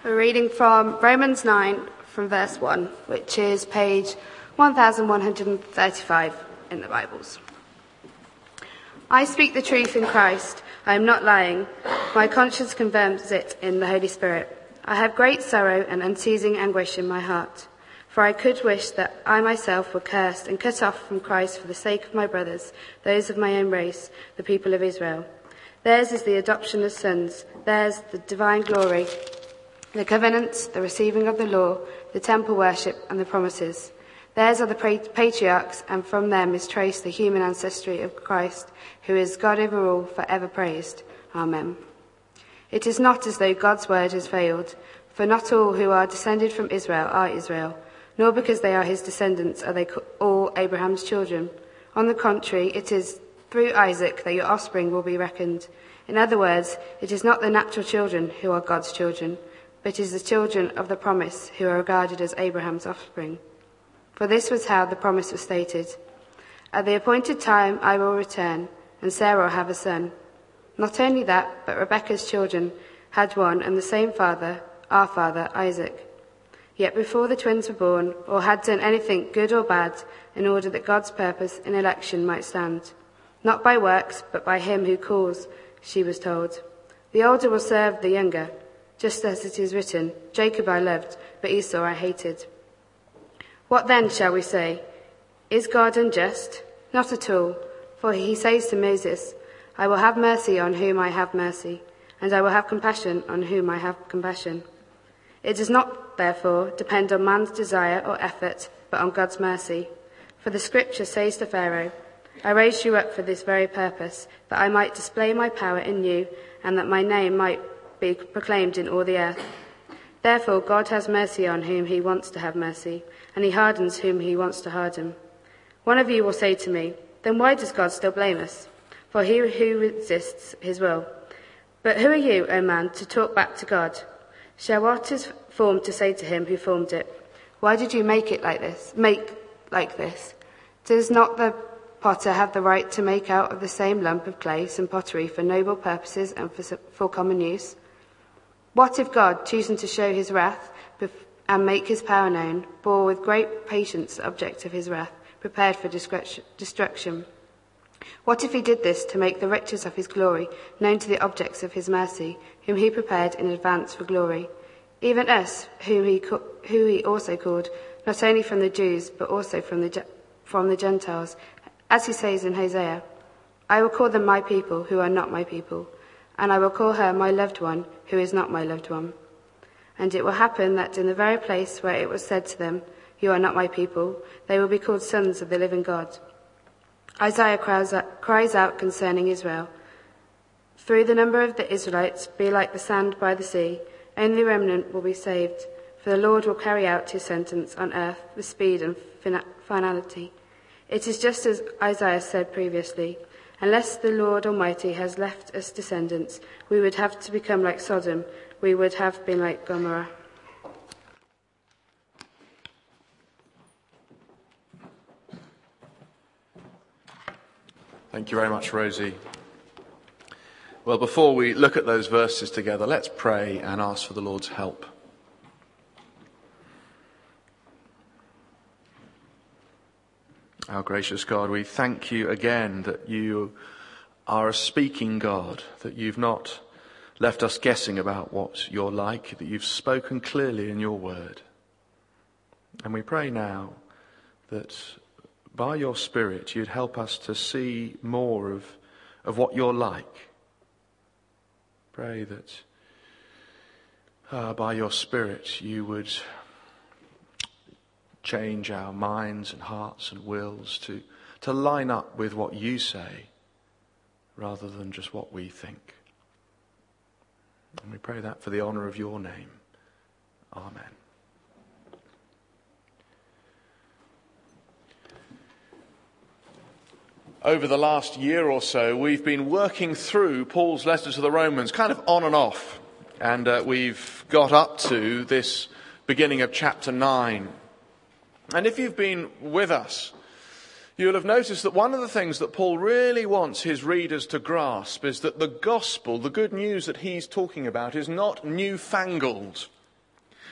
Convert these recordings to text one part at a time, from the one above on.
We're reading from Romans 9 from verse 1, which is page 1135 in the Bibles. I speak the truth in Christ. I am not lying. My conscience confirms it in the Holy Spirit. I have great sorrow and unceasing anguish in my heart. For I could wish that I myself were cursed and cut off from Christ for the sake of my brothers, those of my own race, the people of Israel. Theirs is the adoption as sons. Theirs the divine glory, the covenants, the receiving of the law, the temple worship, and the promises. Theirs are the patriarchs, and from them is traced the human ancestry of Christ, who is God over all, forever praised. Amen. It is not as though God's word has failed, for not all who are descended from Israel are Israel, nor because they are his descendants are they all Abraham's children. On the contrary, it is through Isaac that your offspring will be reckoned. In other words, it is not the natural children who are God's children, but it is the children of the promise who are regarded as Abraham's offspring. For this was how the promise was stated. At the appointed time I will return, and Sarah will have a son. Not only that, but Rebekah's children had one and the same father, our father, Isaac. Yet before the twins were born, or had done anything good or bad, in order that God's purpose in election might stand. Not by works, but by him who calls, she was told. The older will serve the younger, just as it is written, Jacob I loved, but Esau I hated. What then shall we say? Is God unjust? Not at all, for he says to Moses, I will have mercy on whom I have mercy, and I will have compassion on whom I have compassion. It does not, therefore, depend on man's desire or effort, but on God's mercy. For the scripture says to Pharaoh, I raised you up for this very purpose, that I might display my power in you, and that my name might be proclaimed in all the earth. Therefore God has mercy on whom he wants to have mercy, and he hardens whom he wants to harden. One of you will say to me, then why does God still blame us? For he who resists his will. But who are you, O man, to talk back to God? Shall what is formed to say to him who formed it, why did you make like this? Does not the potter have the right to make out of the same lump of clay some pottery for noble purposes and for common use? What if God, choosing to show his wrath and make his power known, bore with great patience the object of his wrath, prepared for destruction? What if he did this to make the riches of his glory known to the objects of his mercy, whom he prepared in advance for glory? Even us, who he also called, not only from the Jews, but also from the Gentiles, as he says in Hosea, I will call them my people who are not my people, and I will call her my loved one who is not my loved one. And it will happen that in the very place where it was said to them, you are not my people, they will be called sons of the living God. Isaiah cries out concerning Israel, through the number of the Israelites be like the sand by the sea, only the remnant will be saved, for the Lord will carry out his sentence on earth with speed and finality. It is just as Isaiah said previously, unless the Lord Almighty has left us descendants, we would have to become like Sodom, we would have been like Gomorrah. Thank you very much, Rosie. Well, before we look at those verses together, let's pray and ask for the Lord's help. Our gracious God, we thank you again that you are a speaking God, that you've not left us guessing about what you're like, that you've spoken clearly in your word. And we pray now that by your Spirit you'd help us to see more of what you're like. Pray that by your Spirit you would change our minds and hearts and wills to line up with what you say rather than just what we think. And we pray that for the honour of your name. Amen. Over the last year or so, we've been working through Paul's letter to the Romans, kind of on and off. And we've got up to this beginning of chapter 9. And if you've been with us, you'll have noticed that one of the things that Paul really wants his readers to grasp is that the gospel, the good news that he's talking about, is not newfangled.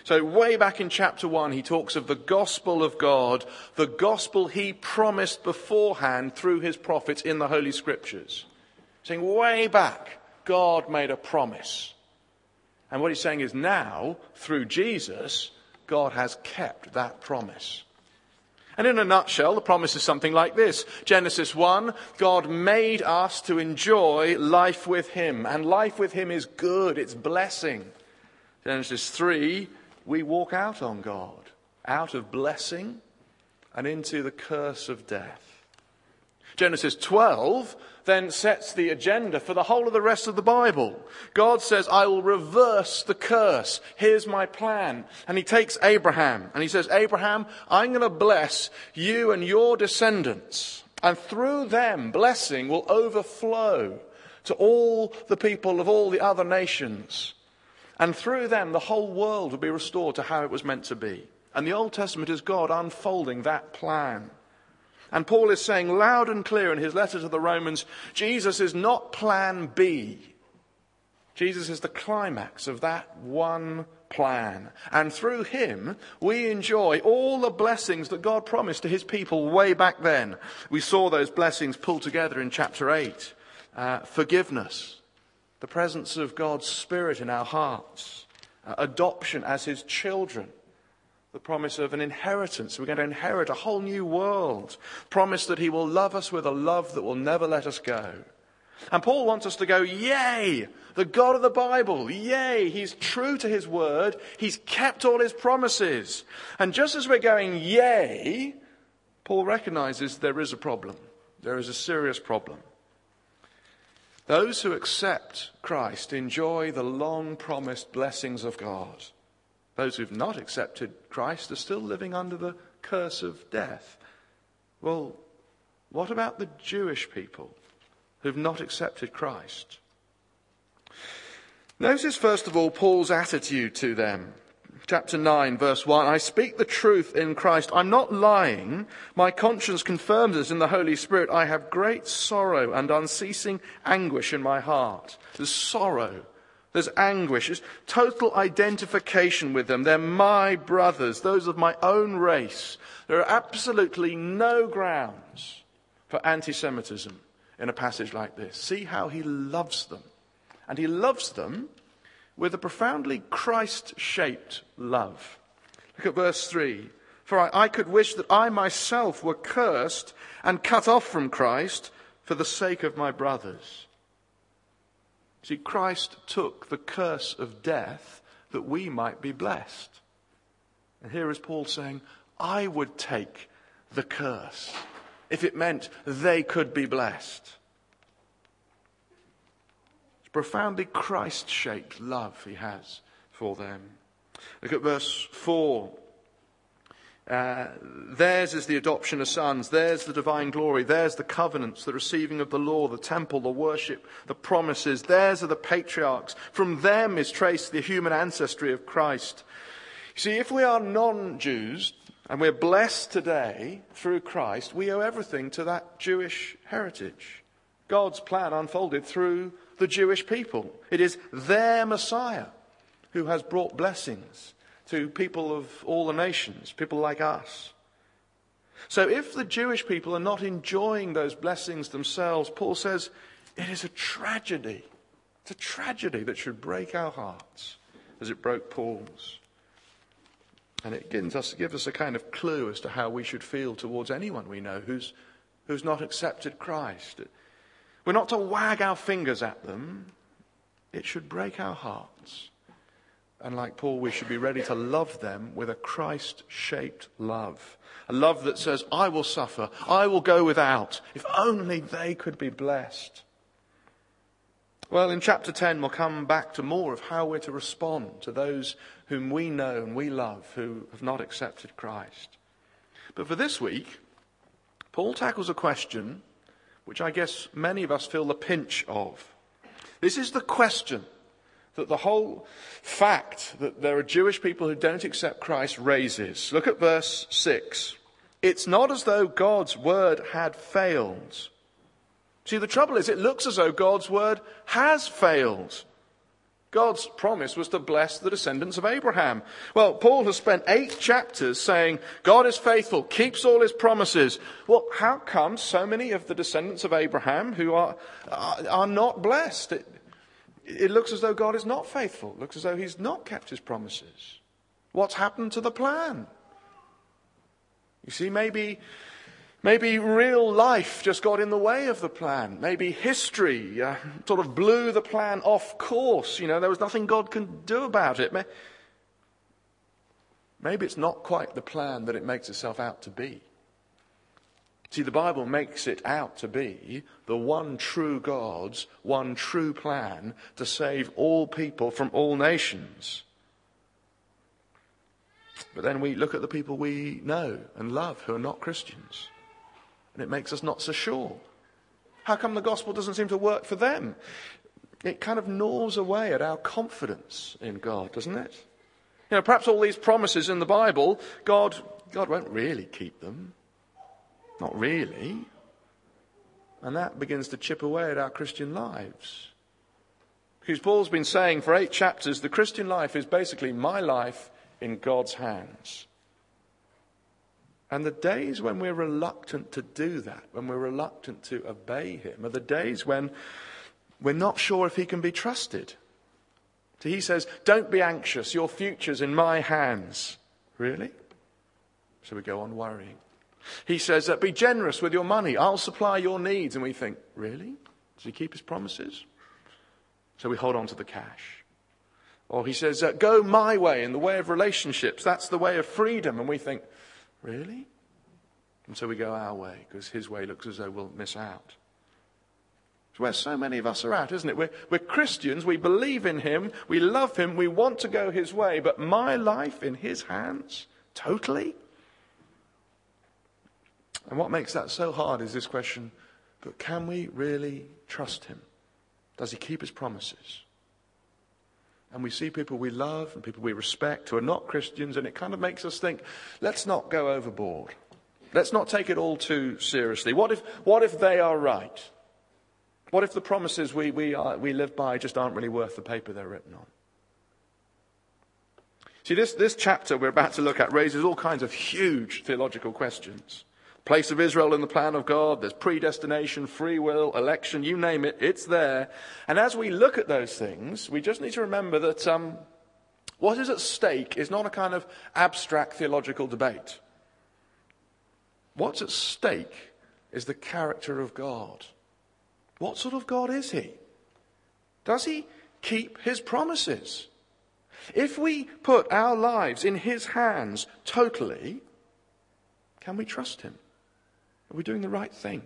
So way back in chapter 1, he talks of the gospel of God, the gospel he promised beforehand through his prophets in the Holy Scriptures. Saying way back, God made a promise. And what he's saying is now, through Jesus, God has kept that promise. And in a nutshell, the promise is something like this. Genesis 1, God made us to enjoy life with him. And life with him is good, it's blessing. Genesis 3, we walk out on God, out of blessing and into the curse of death. Genesis 12 then sets the agenda for the whole of the rest of the Bible. God says, I will reverse the curse. Here's my plan. And he takes Abraham and he says, Abraham, I'm going to bless you and your descendants. And through them, blessing will overflow to all the people of all the other nations. And through them, the whole world will be restored to how it was meant to be. And the Old Testament is God unfolding that plan. And Paul is saying loud and clear in his letter to the Romans, Jesus is not plan B. Jesus is the climax of that one plan. And through him, we enjoy all the blessings that God promised to his people way back then. We saw those blessings pulled together in chapter 8. Forgiveness, the presence of God's Spirit in our hearts, adoption as his children, the promise of an inheritance. We're going to inherit a whole new world. Promise that he will love us with a love that will never let us go. And Paul wants us to go, yay, the God of the Bible, yay, he's true to his word. He's kept all his promises. And just as we're going, yay, Paul recognizes there is a problem. There is a serious problem. Those who accept Christ enjoy the long-promised blessings of God. Those who've not accepted Christ are still living under the curse of death. Well, what about the Jewish people who've not accepted Christ? Notice, first of all, Paul's attitude to them. Chapter 9, verse 1, I speak the truth in Christ. I'm not lying. My conscience confirms this in the Holy Spirit. I have great sorrow and unceasing anguish in my heart. There's sorrow. There's anguish. There's total identification with them. They're my brothers, those of my own race. There are absolutely no grounds for anti-Semitism in a passage like this. See how he loves them. And he loves them with a profoundly Christ-shaped love. Look at verse 3. For I could wish that I myself were cursed and cut off from Christ for the sake of my brothers. See, Christ took the curse of death that we might be blessed. And here is Paul saying, I would take the curse if it meant they could be blessed. It's profoundly Christ-shaped love he has for them. Look at verse 4. Theirs is the adoption as sons. Theirs the divine glory. Theirs the covenants, the receiving of the law, the temple, the worship, the promises. Theirs are the patriarchs. From them is traced the human ancestry of Christ. You see, if we are non-Jews and we're blessed today through Christ, we owe everything to that Jewish heritage. God's plan unfolded through the Jewish people. It is their Messiah who has brought blessings to people of all the nations, people like us. So if the Jewish people are not enjoying those blessings themselves, Paul says it is a tragedy. It's a tragedy that should break our hearts as it broke Paul's. And it gives us a kind of clue as to how we should feel towards anyone we know who's not accepted Christ. We're not to wag our fingers at them. It should break our hearts. And like Paul, we should be ready to love them with a Christ-shaped love. A love that says, I will suffer, I will go without, if only they could be blessed. Well, in chapter 10, we'll come back to more of how we're to respond to those whom we know and we love who have not accepted Christ. But for this week, Paul tackles a question which I guess many of us feel the pinch of. This is the question that the whole fact that there are Jewish people who don't accept Christ raises. Look at verse 6. It's not as though God's word had failed. See, the trouble is it looks as though God's word has failed. God's promise was to bless the descendants of Abraham. Well, Paul has spent 8 chapters saying God is faithful, keeps all his promises. Well, how come so many of the descendants of Abraham who are not blessed? It looks as though God is not faithful. It looks as though he's not kept his promises. What's happened to the plan? You see, maybe real life just got in the way of the plan. Maybe history sort of blew the plan off course. There was nothing God can do about it. Maybe it's not quite the plan that it makes itself out to be. See, the Bible makes it out to be the one true God's one true plan to save all people from all nations. But then we look at the people we know and love who are not Christians, and it makes us not so sure. How come the gospel doesn't seem to work for them? It kind of gnaws away at our confidence in God, doesn't it? Perhaps all these promises in the Bible, God won't really keep them. Not really. And that begins to chip away at our Christian lives. Because Paul's been saying for 8 chapters, the Christian life is basically my life in God's hands. And the days when we're reluctant to do that, when we're reluctant to obey him, are the days when we're not sure if he can be trusted. So he says, don't be anxious, your future's in my hands. Really? So we go on worrying. He says, be generous with your money, I'll supply your needs. And we think, really? Does he keep his promises? So we hold on to the cash. Or he says, go my way, in the way of relationships, that's the way of freedom. And we think, really? And so we go our way, because his way looks as though we'll miss out. It's where so many of us are at, isn't it? We're Christians, we believe in him, we love him, we want to go his way, but my life in his hands, totally? And what makes that so hard is this question, but can we really trust him? Does he keep his promises? And we see people we love and people we respect who are not Christians, and it kind of makes us think, let's not go overboard. Let's not take it all too seriously. What if they are right? What if the promises we live by just aren't really worth the paper they're written on? See, this chapter we're about to look at raises all kinds of huge theological questions. Place of Israel in the plan of God, there's predestination, free will, election, you name it, it's there. And as we look at those things, we just need to remember that what is at stake is not a kind of abstract theological debate. What's at stake is the character of God. What sort of God is he? Does he keep his promises? If we put our lives in his hands totally, can we trust him? Are we doing the right thing?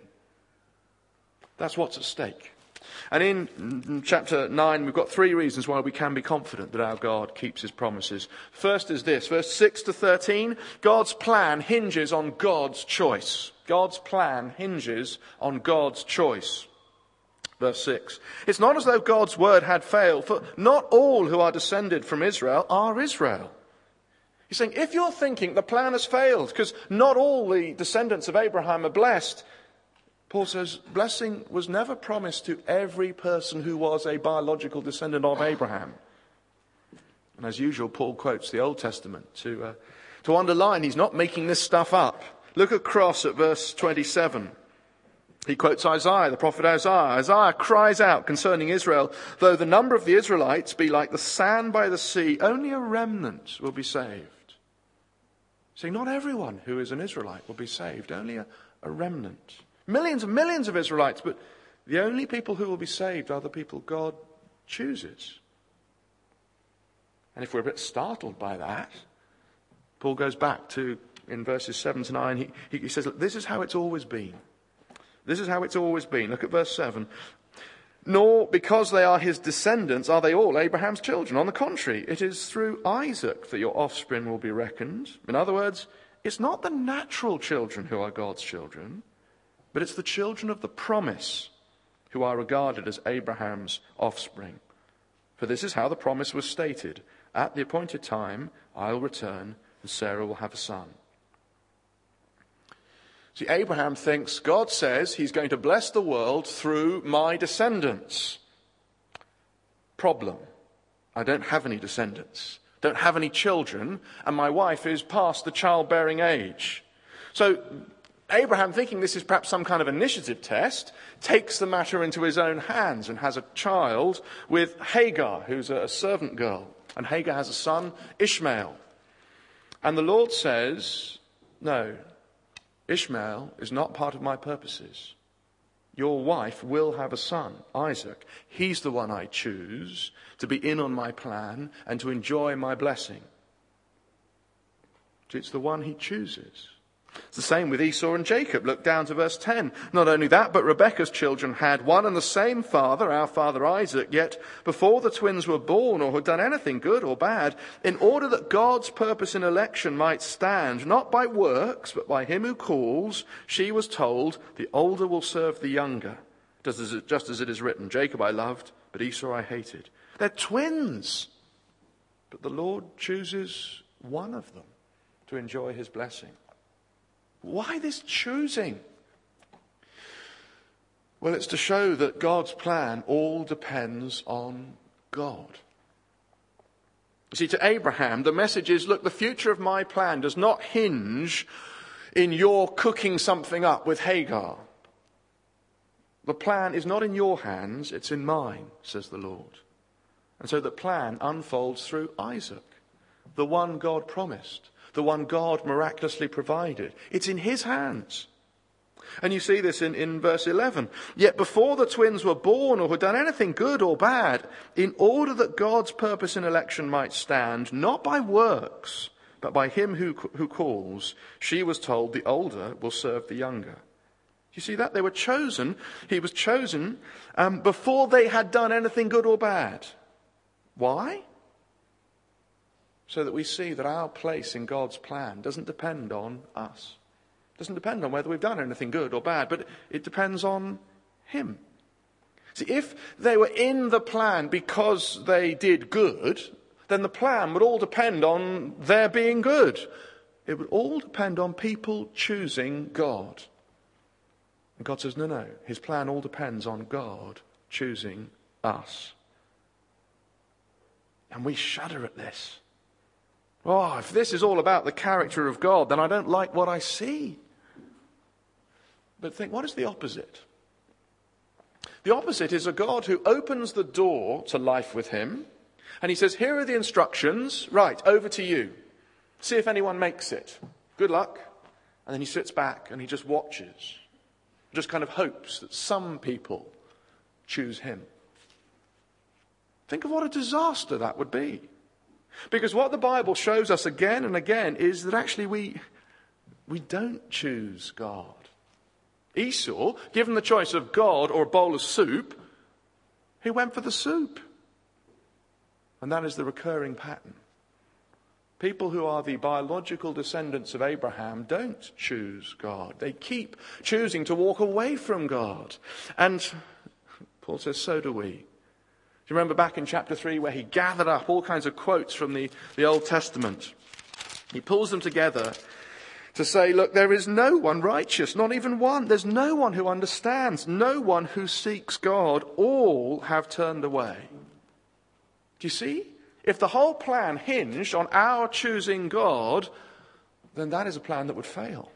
That's what's at stake. And in chapter 9, we've got 3 reasons why we can be confident that our God keeps his promises. First is this, verse 6 to 13, God's plan hinges on God's choice. God's plan hinges on God's choice. Verse 6, it's not as though God's word had failed, for not all who are descended from Israel are Israel. He's saying, if you're thinking the plan has failed because not all the descendants of Abraham are blessed, Paul says blessing was never promised to every person who was a biological descendant of Abraham. And as usual, Paul quotes the Old Testament to underline he's not making this stuff up. Look across at verse 27. He quotes Isaiah, the prophet Isaiah. Isaiah cries out concerning Israel, though the number of the Israelites be like the sand by the sea, only a remnant will be saved. See, not everyone who is an Israelite will be saved, only a remnant. Millions and millions of Israelites, but the only people who will be saved are the people God chooses. And if we're a bit startled by that, Paul goes back to, in verses 7 to 9, he says, look, this is how it's always been. This is how it's always been. Look at verse 7. Nor because they are his descendants are they all Abraham's children. On the contrary, it is through Isaac that your offspring will be reckoned. In other words, it's not the natural children who are God's children, but it's the children of the promise who are regarded as Abraham's offspring. For this is how the promise was stated. At the appointed time, I'll return and Sarah will have a son. See, Abraham thinks God says he's going to bless the world through my descendants. Problem. I don't have any descendants, don't have any children, and my wife is past the childbearing age. So Abraham, thinking this is perhaps some kind of initiative test, takes the matter into his own hands and has a child with Hagar, who's a servant girl. And Hagar has a son, Ishmael. And the Lord says, no, Ishmael is not part of my purposes. Your wife will have a son, Isaac. He's the one I choose to be in on my plan and to enjoy my blessing. It's the one he chooses. It's the same with Esau and Jacob. Look down to verse 10. Not only that, but Rebekah's children had one and the same father, our father Isaac, yet before the twins were born or had done anything good or bad, in order that God's purpose in election might stand, not by works, but by him who calls, she was told, the older will serve the younger. Just as it is written, Jacob I loved, but Esau I hated. They're twins. But the Lord chooses one of them to enjoy his blessing. Why this choosing? Well, it's to show that God's plan all depends on God. You see, to Abraham, the message is, look, the future of my plan does not hinge in your cooking something up with Hagar. The plan is not in your hands, it's in mine, says the Lord. And so the plan unfolds through Isaac, the one God promised. The one God miraculously provided. It's in his hands. And you see this in verse 11. Yet before the twins were born or had done anything good or bad, in order that God's purpose in election might stand, not by works, but by him who calls, she was told the older will serve the younger. You see that? They were chosen. He was chosen before they had done anything good or bad. Why? So that we see that our place in God's plan doesn't depend on us. It doesn't depend on whether we've done anything good or bad, but it depends on him. See, if they were in the plan because they did good, then the plan would all depend on their being good. It would all depend on people choosing God. And God says, no, his plan all depends on God choosing us. And we shudder at this. Oh, if this is all about the character of God, then I don't like what I see. But think, what is the opposite? The opposite is a God who opens the door to life with him, and he says, here are the instructions, right, over to you. See if anyone makes it. Good luck. And then he sits back and he just watches. Just kind of hopes that some people choose him. Think of what a disaster that would be. Because what the Bible shows us again and again is that actually we don't choose God. Esau, given the choice of God or a bowl of soup, he went for the soup. And that is the recurring pattern. People who are the biological descendants of Abraham don't choose God. They keep choosing to walk away from God. And Paul says, so do we. Do you remember back in chapter 3 where he gathered up all kinds of quotes from the Old Testament? He pulls them together to say, look, there is no one righteous, not even one. There's no one who understands, no one who seeks God. All have turned away. Do you see? If the whole plan hinged on our choosing God, then that is a plan that would fail.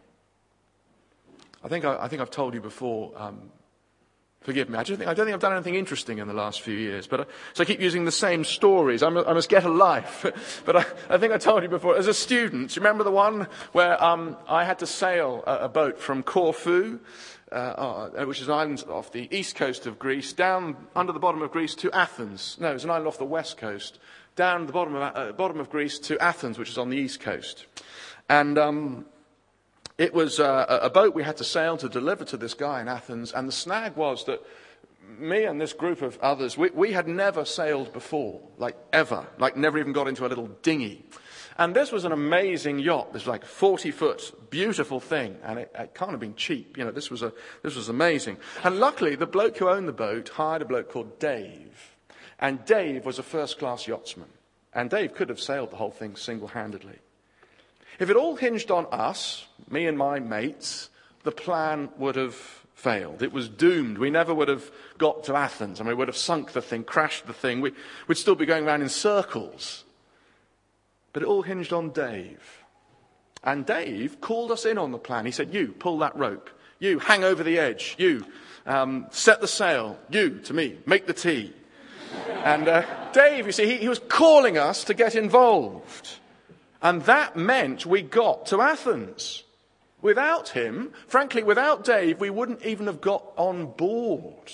I think I've told you before, forgive me, I don't think I've done anything interesting in the last few years, but so I keep using the same stories. I must get a life. But I think I told you before, as a student, do you remember the one where I had to sail a boat from Corfu, which is an island off the east coast of Greece, down under the bottom of Greece to Athens. No, it's an island off the west coast, down the bottom of Greece to Athens, which is on the east coast. And it was a boat we had to sail to deliver to this guy in Athens. And the snag was that me and this group of others, we had never sailed before, like ever, like never even got into a little dinghy. And this was an amazing yacht. This was like a 40-foot, beautiful thing. And it can't have been cheap. You know, this was amazing. And luckily, the bloke who owned the boat hired a bloke called Dave. And Dave was a first-class yachtsman. And Dave could have sailed the whole thing single-handedly. If it all hinged on us, me and my mates, the plan would have failed. It was doomed. We never would have got to Athens, and we would have sunk the thing, crashed the thing. We'd still be going around in circles. But it all hinged on Dave. And Dave called us in on the plan. He said, you, pull that rope. You, hang over the edge. You, set the sail. You, to me, make the tea. And Dave, you see, he was calling us to get involved. And that meant we got to Athens. Without him, frankly, without Dave, we wouldn't even have got on board.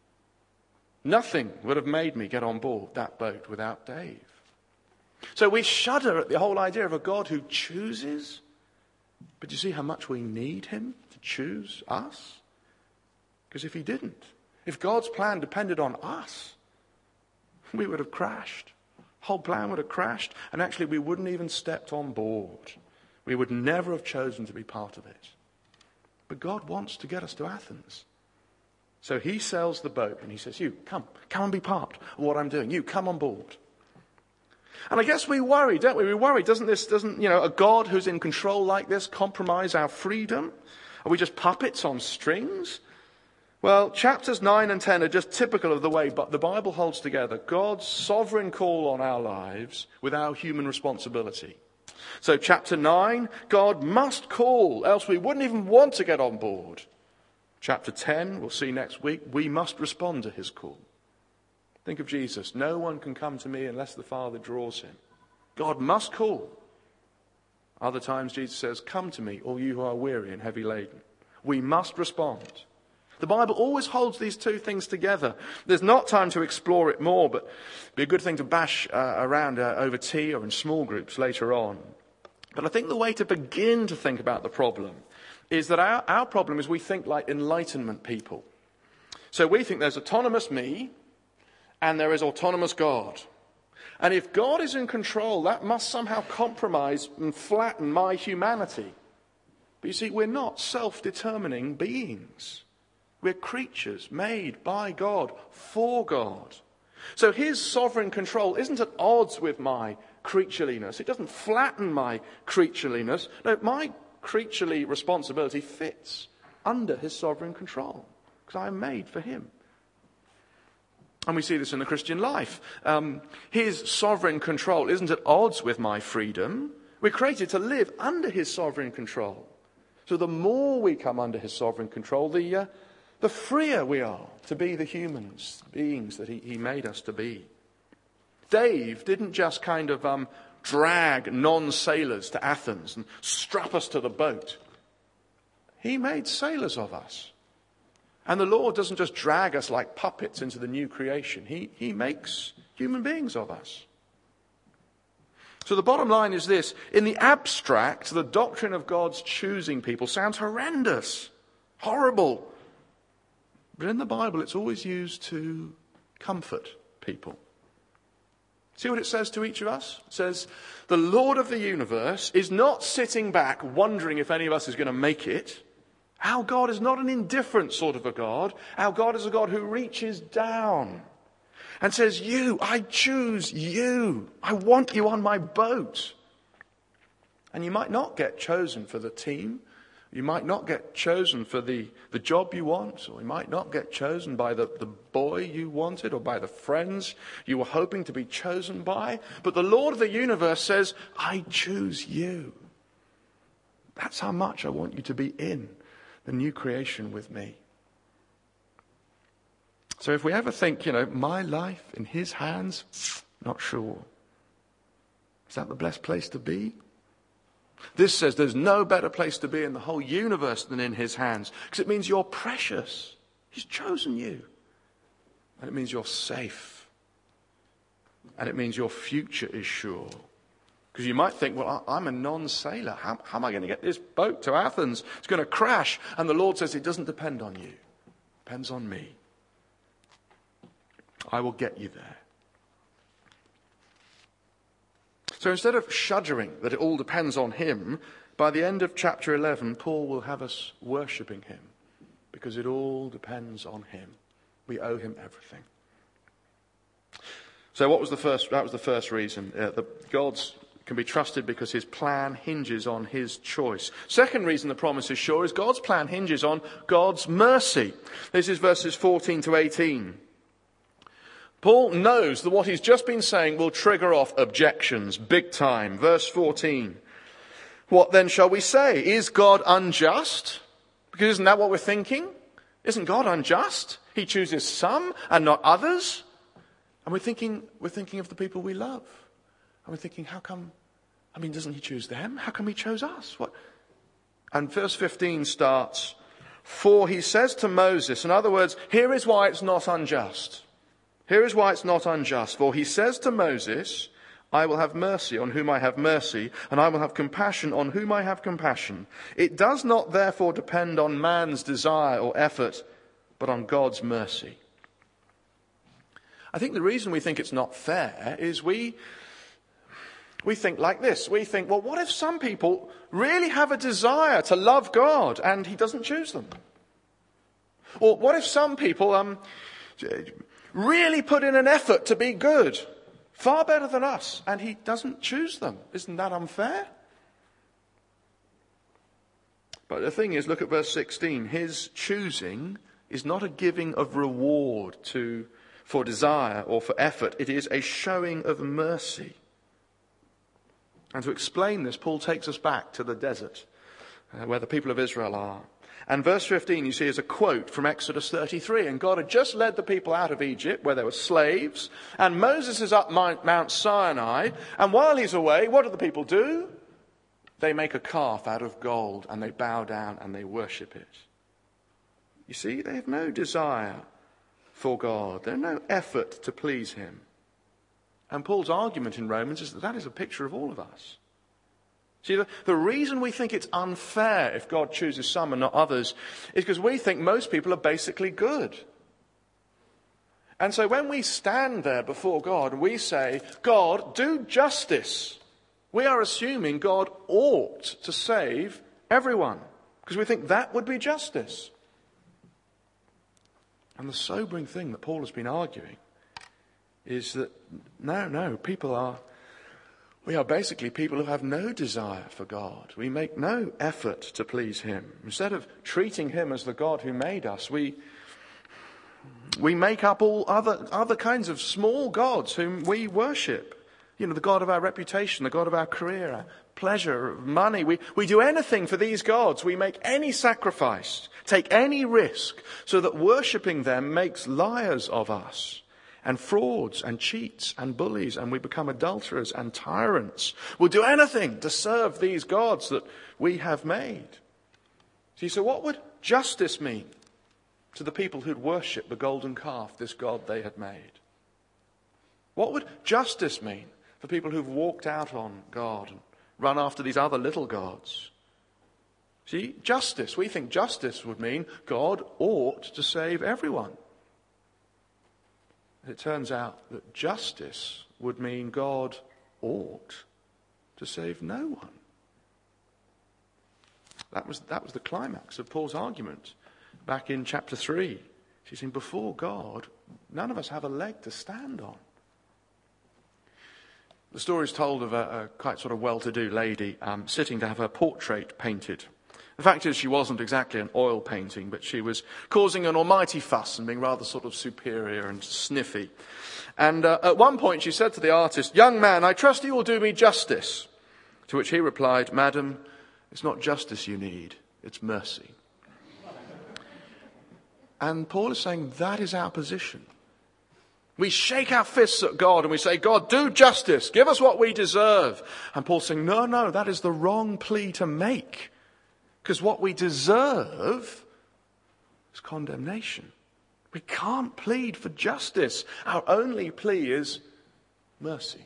Nothing would have made me get on board that boat without Dave. So we shudder at the whole idea of a God who chooses. But you see how much we need him to choose us? Because if he didn't, if God's plan depended on us, we would have crashed. The whole plan would have crashed, and actually we wouldn't even stepped on board. We would never have chosen to be part of it. But God wants to get us to Athens. So he sails the boat and he says, you, come and be part of what I'm doing. You, come on board. And I guess we worry, don't we? We worry, doesn't a God who's in control like this compromise our freedom? Are we just puppets on strings? Well, chapters 9 and 10 are just typical of the way the Bible holds together God's sovereign call on our lives with our human responsibility. So chapter 9, God must call, else we wouldn't even want to get on board. Chapter 10, we'll see next week, we must respond to his call. Think of Jesus. No one can come to me unless the Father draws him. God must call. Other times Jesus says, come to me, all you who are weary and heavy laden. We must respond. The Bible always holds these two things together. There's not time to explore it more, but it'd be a good thing to bash around over tea or in small groups later on. But I think the way to begin to think about the problem is that our problem is we think like Enlightenment people. So we think there's autonomous me and there is autonomous God. And if God is in control, that must somehow compromise and flatten my humanity. But you see, we're not self-determining beings. We're creatures made by God, for God. So his sovereign control isn't at odds with my creatureliness. It doesn't flatten my creatureliness. No, my creaturely responsibility fits under his sovereign control because I am made for him. And we see this in the Christian life. His sovereign control isn't at odds with my freedom. We're created to live under his sovereign control. So the more we come under his sovereign control, the freer we are to be the beings that he made us to be. Dave didn't just kind of drag non-sailors to Athens and strap us to the boat. He made sailors of us. And the Lord doesn't just drag us like puppets into the new creation. He makes human beings of us. So the bottom line is this. In the abstract, the doctrine of God's choosing people sounds horrendous, horrible. But in the Bible, it's always used to comfort people. See what it says to each of us? It says, the Lord of the universe is not sitting back wondering if any of us is going to make it. Our God is not an indifferent sort of a God. Our God is a God who reaches down and says, you, I choose you. I want you on my boat. And you might not get chosen for the team. You might not get chosen for the job you want, or you might not get chosen by the boy you wanted or by the friends you were hoping to be chosen by. But the Lord of the universe says, I choose you. That's how much I want you to be in the new creation with me. So if we ever think, my life in his hands, not sure. Is that the best place to be? This says there's no better place to be in the whole universe than in his hands. Because it means you're precious. He's chosen you. And it means you're safe. And it means your future is sure. Because you might think, well, I'm a non-sailor. How am I going to get this boat to Athens? It's going to crash. And the Lord says it doesn't depend on you. It depends on me. I will get you there. So instead of shuddering that it all depends on him, by the end of chapter 11, Paul will have us worshipping him. Because it all depends on him. We owe him everything. So that was the first reason. God's can be trusted because his plan hinges on his choice. Second reason the promise is sure is God's plan hinges on God's mercy. This is verses 14 to 18. Paul knows that what he's just been saying will trigger off objections, big time. Verse 14. What then shall we say? Is God unjust? Because isn't that what we're thinking? Isn't God unjust? He chooses some and not others. And we're thinking of the people we love. And we're thinking, how come, doesn't he choose them? How come he chose us? What? And verse 15 starts, for he says to Moses, in other words, here is why it's not unjust. Here is why it's not unjust. For he says to Moses, I will have mercy on whom I have mercy, and I will have compassion on whom I have compassion. It does not therefore depend on man's desire or effort, but on God's mercy. I think the reason we think it's not fair is we think like this. We think, well, what if some people really have a desire to love God and he doesn't choose them? Or what if some people really put in an effort to be good, far better than us, and he doesn't choose them? Isn't that unfair? But the thing is, look at verse 16. His choosing is not a giving of reward for desire or for effort. It is a showing of mercy. And to explain this, Paul takes us back to the desert, where the people of Israel are. And verse 15, you see, is a quote from Exodus 33. And God had just led the people out of Egypt, where they were slaves. And Moses is up Mount Sinai. And while he's away, what do the people do? They make a calf out of gold, and they bow down and they worship it. You see, they have no desire for God. They have no effort to please him. And Paul's argument in Romans is that is a picture of all of us. See, the reason we think it's unfair if God chooses some and not others is because we think most people are basically good. And so when we stand there before God and we say, God, do justice, we are assuming God ought to save everyone, because we think that would be justice. And the sobering thing that Paul has been arguing is that, no, we are basically people who have no desire for God. We make no effort to please him. Instead of treating him as the God who made us, we make up all other kinds of small gods whom we worship. You know, the God of our reputation, the God of our career, our pleasure, money. We do anything for these gods. We make any sacrifice, take any risk, so that worshipping them makes liars of us, and frauds and cheats and bullies, and we become adulterers and tyrants. We'll do anything to serve these gods that we have made. See, so what would justice mean to the people who'd worship the golden calf, this god they had made? What would justice mean for people who've walked out on God and run after these other little gods? See, justice, we think justice would mean God ought to save everyone. It turns out that justice would mean God ought to save no one. That was the climax of Paul's argument back in chapter 3. He's saying, before God, none of us have a leg to stand on. The story is told of a quite sort of well-to-do lady sitting to have her portrait painted. The fact is, she wasn't exactly an oil painting, but she was causing an almighty fuss and being rather sort of superior and sniffy. And at one point she said to the artist, "Young man, I trust you will do me justice." To which he replied, "Madam, it's not justice you need, it's mercy." And Paul is saying that is our position. We shake our fists at God and we say, "God, do justice, give us what we deserve." And Paul's saying, no, that is the wrong plea to make. Because what we deserve is condemnation. We can't plead for justice. Our only plea is mercy.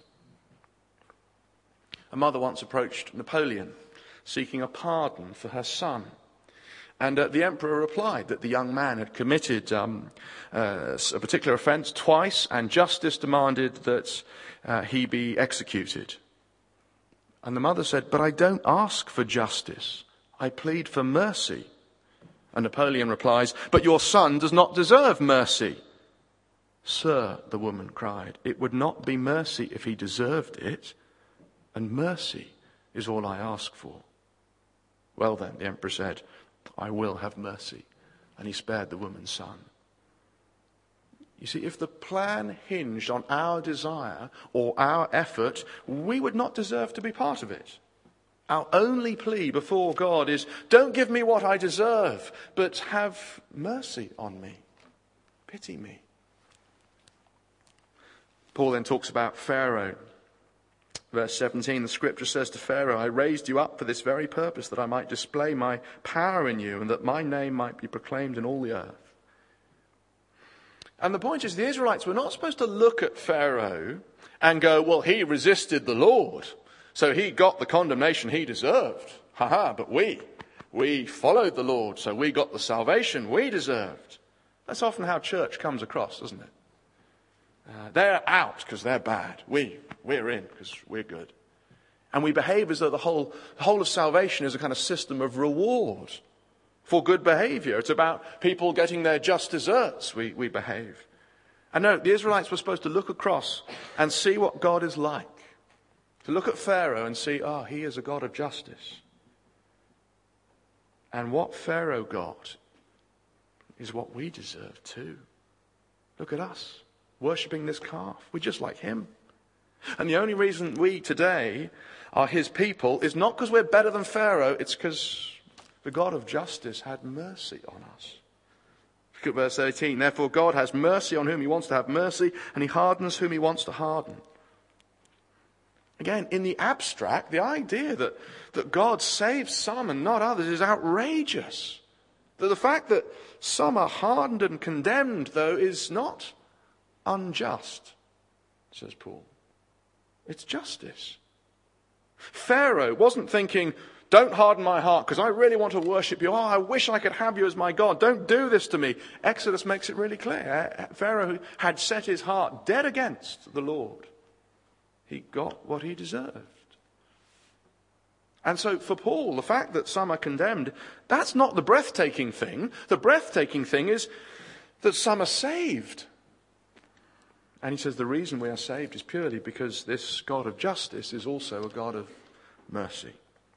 A mother once approached Napoleon seeking a pardon for her son. And the emperor replied that the young man had committed a particular offence twice, and justice demanded that he be executed. And the mother said, "But I don't ask for justice. I plead for mercy." And Napoleon replies, "But your son does not deserve mercy." "Sir," the woman cried, "it would not be mercy if he deserved it. and mercy is all I ask for." "Well then," the emperor said, "I will have mercy." And he spared the woman's son. You see, if the plan hinged on our desire or our effort, we would not deserve to be part of it. Our only plea before God is, don't give me what I deserve, but have mercy on me. Pity me. Paul then talks about Pharaoh. Verse 17, the scripture says to Pharaoh, "I raised you up for this very purpose, that I might display my power in you, and that my name might be proclaimed in all the earth." And the point is, the Israelites were not supposed to look at Pharaoh and go, "Well, he resisted the Lord, so he got the condemnation he deserved. But we followed the Lord, so we got the salvation we deserved." That's often how church comes across, isn't it? They're out because they're bad. We're in because we're good. And we behave as though the whole of salvation is a kind of system of reward for good behavior. It's about people getting their just deserts, we behave. And no, the Israelites were supposed to look across and see what God is like. To look at Pharaoh and see, he is a God of justice. And what Pharaoh got is what we deserve too. Look at us, worshipping this calf. We're just like him. And the only reason we today are his people is not because we're better than Pharaoh, it's because the God of justice had mercy on us. Look at verse 18. "Therefore God has mercy on whom he wants to have mercy, and he hardens whom he wants to harden." Again, in the abstract, the idea that God saves some and not others is outrageous. The fact that some are hardened and condemned, though, is not unjust, says Paul. It's justice. Pharaoh wasn't thinking, "Don't harden my heart because I really want to worship you. I wish I could have you as my God. Don't do this to me." Exodus makes it really clear. Pharaoh had set his heart dead against the Lord. He got what he deserved. And so for Paul, the fact that some are condemned, that's not the breathtaking thing. The breathtaking thing is that some are saved. And he says the reason we are saved is purely because this God of justice is also a God of mercy.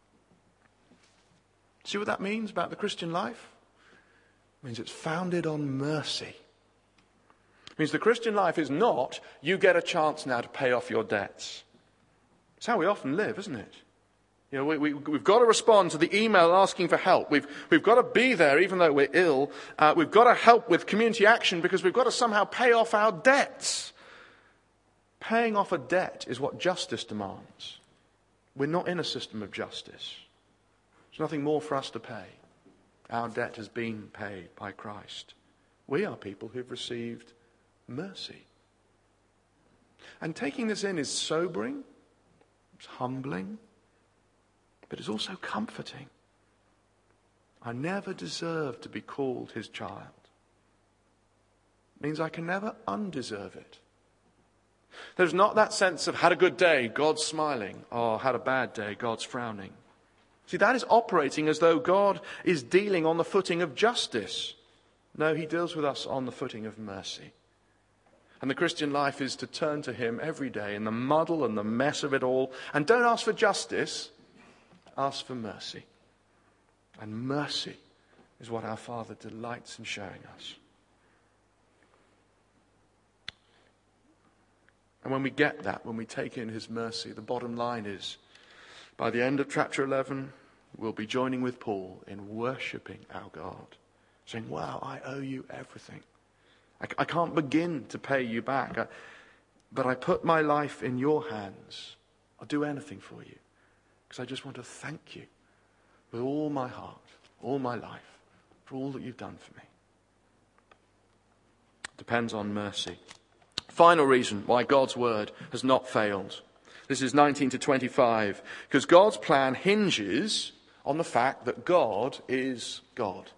See what that means about the Christian life? It means it's founded on mercy. It means the Christian life is not, you get a chance now to pay off your debts. It's how we often live, isn't it? You know, we've got to respond to the email asking for help. We've got to be there even though we're ill. We've got to help with community action because we've got to somehow pay off our debts. Paying off a debt is what justice demands. We're not in a system of justice. There's nothing more for us to pay. Our debt has been paid by Christ. We are people who've received mercy. And taking this in is sobering, it's humbling, but it's also comforting. I never deserve to be called his child. It means I can never undeserve it. There's not that sense of had a good day, God's smiling, or had a bad day, God's frowning. See, that is operating as though God is dealing on the footing of justice. No, he deals with us on the footing of mercy. And the Christian life is to turn to him every day in the muddle and the mess of it all. And don't ask for justice, ask for mercy. And mercy is what our Father delights in showing us. And when we get that, when we take in his mercy, the bottom line is, by the end of chapter 11, we'll be joining with Paul in worshipping our God. Saying, wow, I owe you everything. I can't begin to pay you back. But I put my life in your hands. I'll do anything for you. Because I just want to thank you with all my heart, all my life, for all that you've done for me. It depends on mercy. Final reason why God's word has not failed. This is 19 to 25. Because God's plan hinges on the fact that God is God.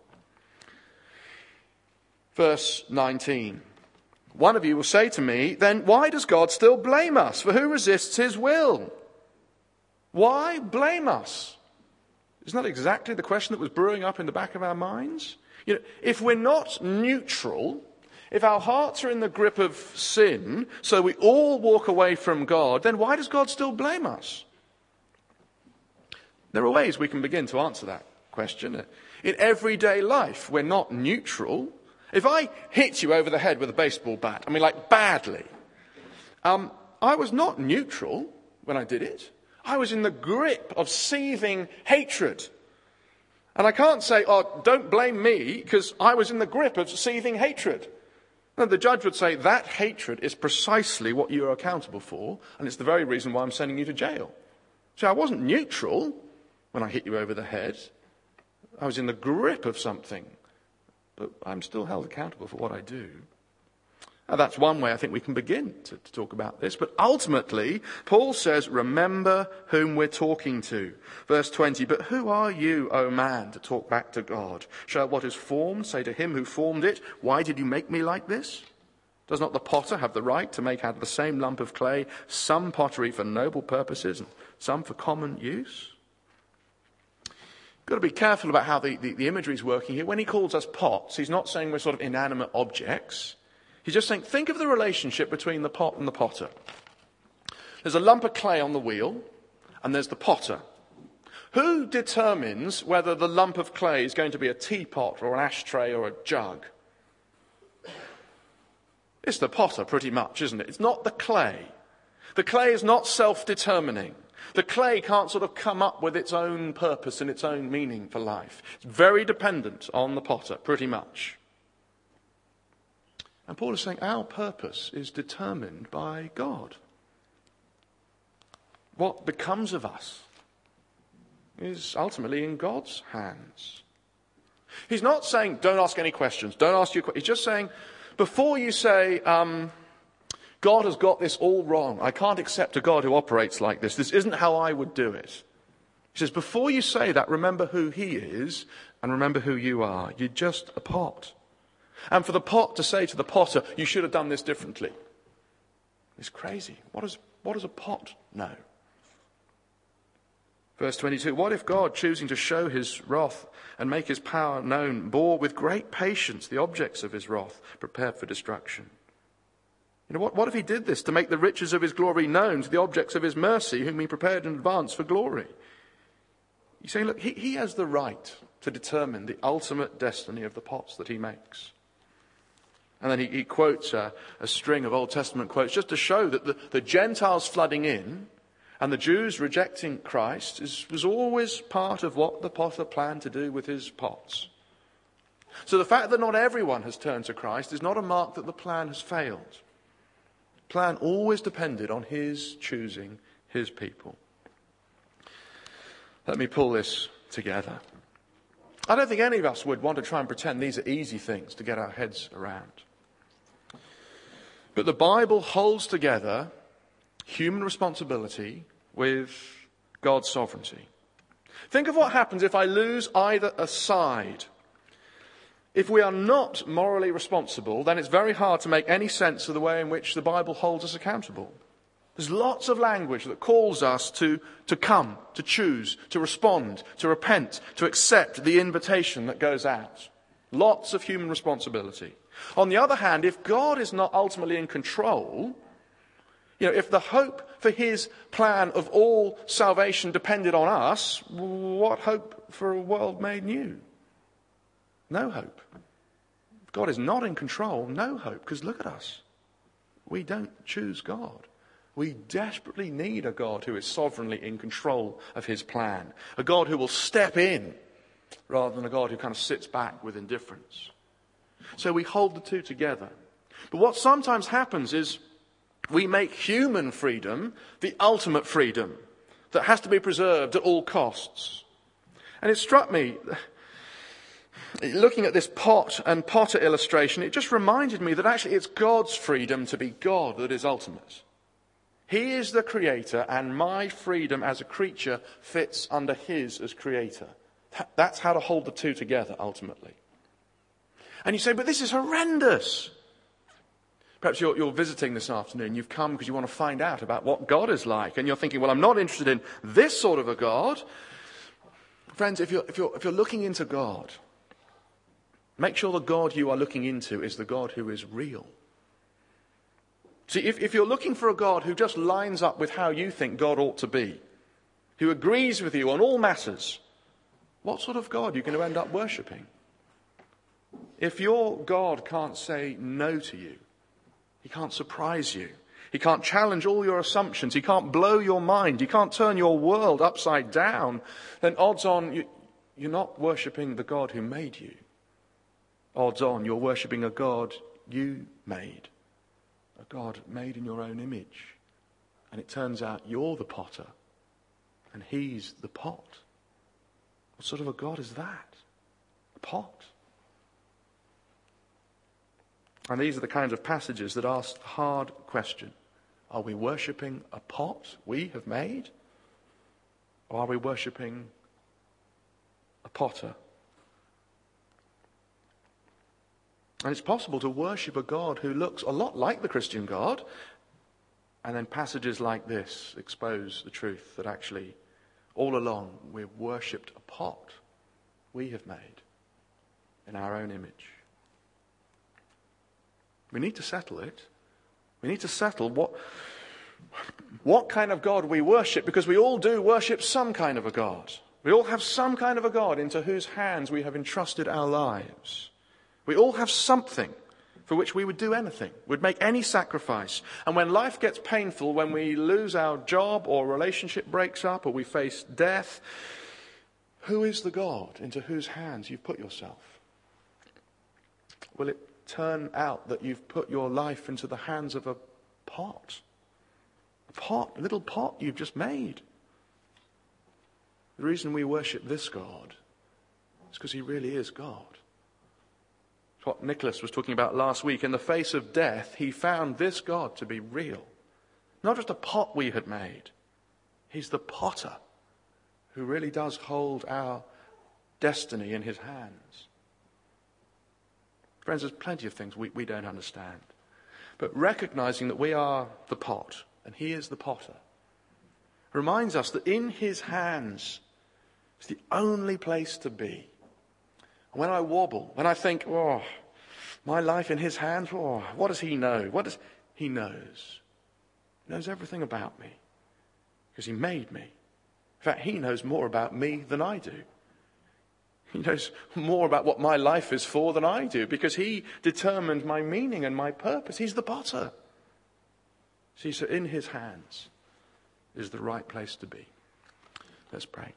Verse 19. One of you will say to me, then why does God still blame us? For who resists his will? Why blame us? Isn't that exactly the question that was brewing up in the back of our minds? You know, if we're not neutral, if our hearts are in the grip of sin, so we all walk away from God, then why does God still blame us? There are ways we can begin to answer that question. In everyday life, we're not neutral. If I hit you over the head with a baseball bat, like badly, I was not neutral when I did it. I was in the grip of seething hatred. And I can't say, oh, don't blame me, because I was in the grip of seething hatred. No, the judge would say, that hatred is precisely what you are accountable for, and it's the very reason why I'm sending you to jail. So I wasn't neutral when I hit you over the head. I was in the grip of something, but I'm still held accountable for what I do. Now, that's one way I think we can begin to talk about this. But ultimately, Paul says, remember whom we're talking to. Verse 20, but who are you, O man, to talk back to God? Shall what is formed say to him who formed it, why did you make me like this? Does not the potter have the right to make out of the same lump of clay some pottery for noble purposes and some for common use? Got to be careful about how the imagery is working here. When he calls us pots, he's not saying we're sort of inanimate objects. He's just saying, think of the relationship between the pot and the potter. There's a lump of clay on the wheel, and there's the potter. Who determines whether the lump of clay is going to be a teapot or an ashtray or a jug? It's the potter, pretty much, isn't it? It's not the clay. The clay is not self-determining. The clay can't sort of come up with its own purpose and its own meaning for life. It's very dependent on the potter, pretty much. And Paul is saying our purpose is determined by God. What becomes of us is ultimately in God's hands. He's not saying, don't ask any questions, don't ask your questions. He's just saying, before you say, God has got this all wrong, I can't accept a God who operates like this, this isn't how I would do it. He says, before you say that, remember who he is and remember who you are. You're just a pot. And for the pot to say to the potter, you should have done this differently, it's crazy. What does a pot know? Verse 22, what if God, choosing to show his wrath and make his power known, bore with great patience the objects of his wrath, prepared for destruction? What if he did this to make the riches of his glory known to the objects of his mercy, whom he prepared in advance for glory? You say, look, he has the right to determine the ultimate destiny of the pots that he makes. And then he quotes a string of Old Testament quotes just to show that the Gentiles flooding in and the Jews rejecting Christ was always part of what the potter planned to do with his pots. So the fact that not everyone has turned to Christ is not a mark that the plan has failed. The plan always depended on his choosing his people. Let me pull this together. I don't think any of us would want to try and pretend these are easy things to get our heads around. But the Bible holds together human responsibility with God's sovereignty. Think of what happens if I lose either a side. If we are not morally responsible, then it's very hard to make any sense of the way in which the Bible holds us accountable. There's lots of language that calls us to come, to choose, to respond, to repent, to accept the invitation that goes out. Lots of human responsibility. On the other hand, if God is not ultimately in control, if the hope for his plan of all salvation depended on us, what hope for a world made new? No hope. If God is not in control, no hope, because look at us. We don't choose God. We desperately need a God who is sovereignly in control of his plan. A God who will step in rather than a God who kind of sits back with indifference. So we hold the two together. But what sometimes happens is we make human freedom the ultimate freedom that has to be preserved at all costs. And it struck me, looking at this pot and potter illustration, it just reminded me that actually it's God's freedom to be God that is ultimate. He is the creator, and my freedom as a creature fits under his as creator. That's how to hold the two together, ultimately. And you say, but this is horrendous. Perhaps you're visiting this afternoon. You've come because you want to find out about what God is like. And you're thinking, well, I'm not interested in this sort of a God. Friends, if you're looking into God, make sure the God you are looking into is the God who is real. See, if you're looking for a God who just lines up with how you think God ought to be, who agrees with you on all matters, what sort of God are you going to end up worshipping? If your God can't say no to you, he can't surprise you, he can't challenge all your assumptions, he can't blow your mind, he can't turn your world upside down, then odds on you're not worshipping the God who made you. Odds on you're worshipping a God you made, a God made in your own image. And it turns out you're the potter and he's the pot. What sort of a God is that? A pot. And these are the kinds of passages that ask the hard question. Are we worshipping a pot we have made? Or are we worshipping a potter? And it's possible to worship a God who looks a lot like the Christian God, and then passages like this expose the truth that actually all along we've worshipped a pot we have made in our own image. We need to settle it. We need to settle what kind of God we worship, because we all do worship some kind of a God. We all have some kind of a God into whose hands we have entrusted our lives. We all have something for which we would do anything, would make any sacrifice. And when life gets painful, when we lose our job or relationship breaks up or we face death, who is the God into whose hands you've put yourself? Will it turn out that you've put your life into the hands of a pot? A little pot you've just made. The reason we worship this God is because he really is God. It's what Nicholas was talking about last week. In the face of death, he found this God to be real. Not just a pot we had made. He's the potter who really does hold our destiny in his hands. Friends, there's plenty of things we don't understand. But recognizing that we are the pot and he is the potter reminds us that in his hands is the only place to be. When I wobble, when I think, my life in his hands, what does he know? He knows? He knows everything about me because he made me. In fact, he knows more about me than I do. He knows more about what my life is for than I do because he determined my meaning and my purpose. He's the potter. See, so in his hands is the right place to be. Let's pray.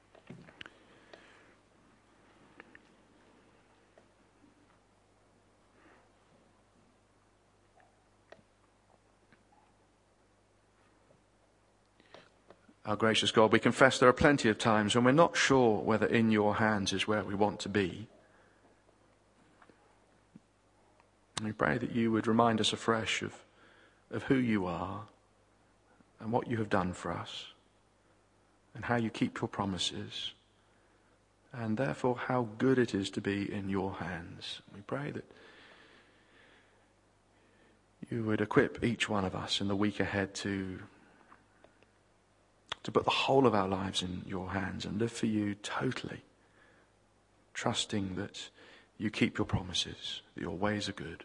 Our gracious God, we confess there are plenty of times when we're not sure whether in your hands is where we want to be. And we pray that you would remind us afresh of who you are and what you have done for us and how you keep your promises and therefore how good it is to be in your hands. We pray that you would equip each one of us in the week ahead to put the whole of our lives in your hands and live for you totally, trusting that you keep your promises, that your ways are good.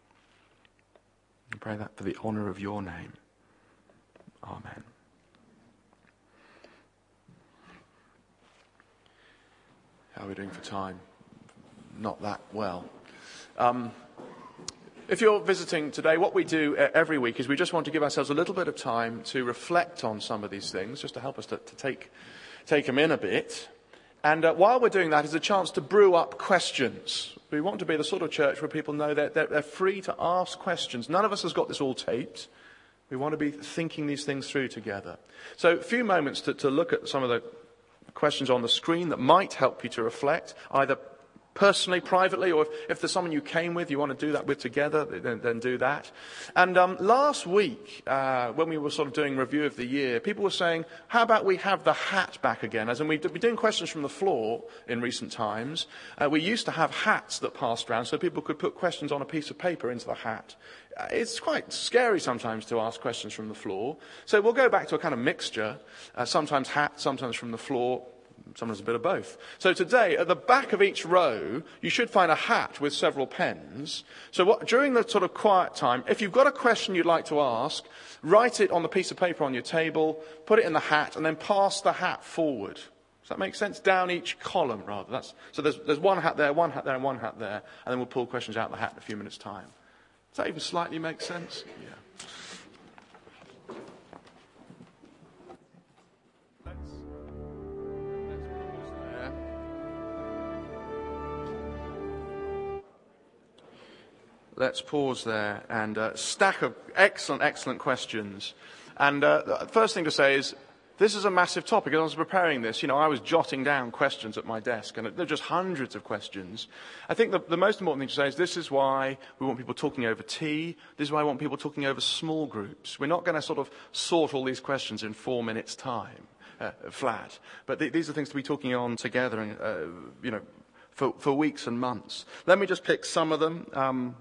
We pray that for the honour of your name. Amen. How are we doing for time? Not that well. If you're visiting today, what we do every week is we just want to give ourselves a little bit of time to reflect on some of these things, just to help us to take them in a bit. And while we're doing that, is a chance to brew up questions. We want to be the sort of church where people know that they're free to ask questions. None of us has got this all taped. We want to be thinking these things through together. So a few moments to look at some of the questions on the screen that might help you to reflect, either personally, privately, or if there's someone you came with, you want to do that with together, then do that. And last week, when we were sort of doing review of the year, people were saying, how about we have the hat back again? As in, we've been doing questions from the floor in recent times. We used to have hats that passed around so people could put questions on a piece of paper into the hat. It's quite scary sometimes to ask questions from the floor. So we'll go back to a kind of mixture, sometimes hat, sometimes from the floor, sometimes a bit of both. So today, at the back of each row, you should find a hat with several pens. So during the sort of quiet time, if you've got a question you'd like to ask, write it on the piece of paper on your table, put it in the hat, and then pass the hat forward. Does that make sense? Down each column, rather. So there's one hat there, and one hat there, and then we'll pull questions out of the hat in a few minutes' time. Does that even slightly make sense? Yeah. Let's pause there and stack of excellent questions. And the first thing to say is, this is a massive topic. As I was preparing this, I was jotting down questions at my desk, and there are just hundreds of questions. I think the most important thing to say is this is why we want people talking over tea. This is why I want people talking over small groups. We're not going to sort of sort all these questions in 4 minutes' time, flat. But these are things to be talking on together, for weeks and months. Let me just pick some of them.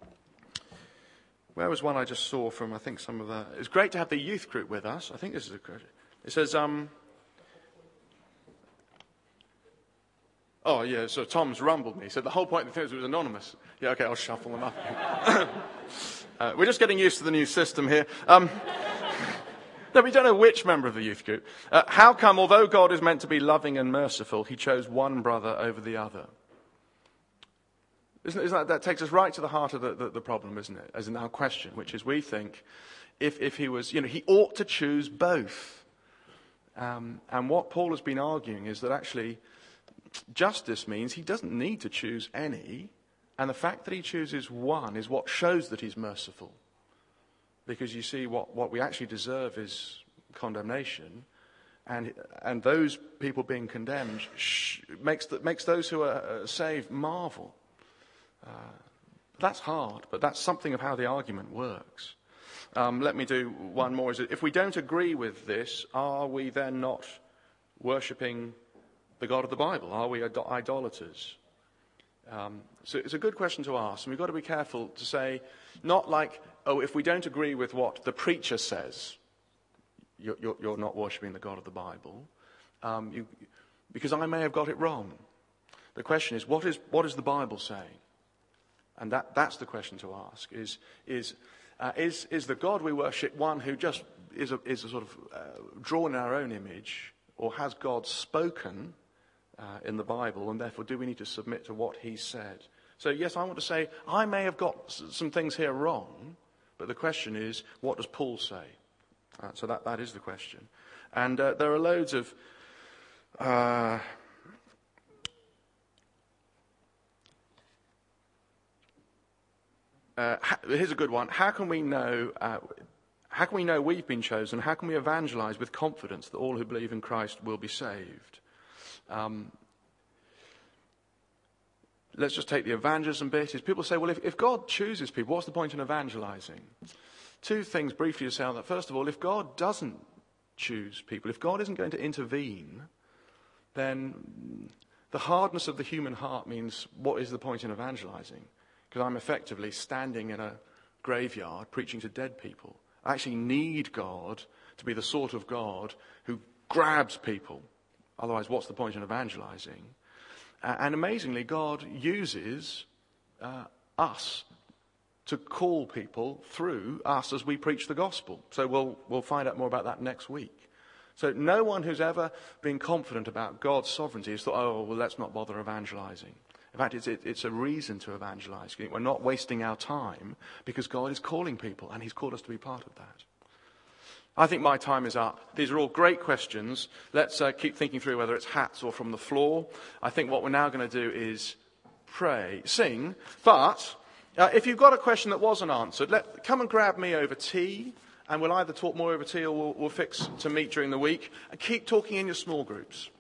Where was one I just saw from, I think, some of the... It's great to have the youth group with us. I think this is a good... It says, oh, yeah, so Tom's rumbled me. He said the whole point of the thing was anonymous. Yeah, okay, I'll shuffle them up. We're just getting used to the new system here. No, we don't know which member of the youth group. How come, although God is meant to be loving and merciful, he chose one brother over the other? Isn't that takes us right to the heart of the problem, isn't it? As in our question, which is we think if he was, he ought to choose both. And what Paul has been arguing is that actually justice means he doesn't need to choose any. And the fact that he chooses one is what shows that he's merciful. Because you see, what we actually deserve is condemnation. And those people being condemned makes those who are saved marvel. That's hard, but that's something of how the argument works. Let me do one more. If we don't agree with this, are we then not worshipping the God of the Bible? Are we idolaters? So it's a good question to ask, and we've got to be careful to say, not like, if we don't agree with what the preacher says, you're not worshipping the God of the Bible, because I may have got it wrong. The question is, what is the Bible saying? And that's the question to ask, is the God we worship one who just is a sort of drawn in our own image, or has God spoken in the Bible, and therefore do we need to submit to what he said? So yes, I want to say, I may have got some things here wrong, but the question is, what does Paul say? So that is the question. And there are loads of... here's a good one. How can we know we've been chosen? How can we evangelize with confidence that all who believe in Christ will be saved? Let's just take the evangelism bit. Is people say, well, if God chooses people, what's the point in evangelizing? Two things briefly to say on that. First of all, if God doesn't choose people, if God isn't going to intervene, then the hardness of the human heart means, what is the point in evangelizing? Because I'm effectively standing in a graveyard preaching to dead people. I actually need God to be the sort of God who grabs people. Otherwise, what's the point in evangelizing? And amazingly, God uses us to call people through us as we preach the gospel. So we'll find out more about that next week. So no one who's ever been confident about God's sovereignty has thought, let's not bother evangelizing. In fact, it's a reason to evangelize. We're not wasting our time because God is calling people, and he's called us to be part of that. I think my time is up. These are all great questions. Let's keep thinking through whether it's hats or from the floor. I think what we're now going to do is sing. But if you've got a question that wasn't answered, come and grab me over tea, and we'll either talk more over tea or we'll fix to meet during the week. And keep talking in your small groups.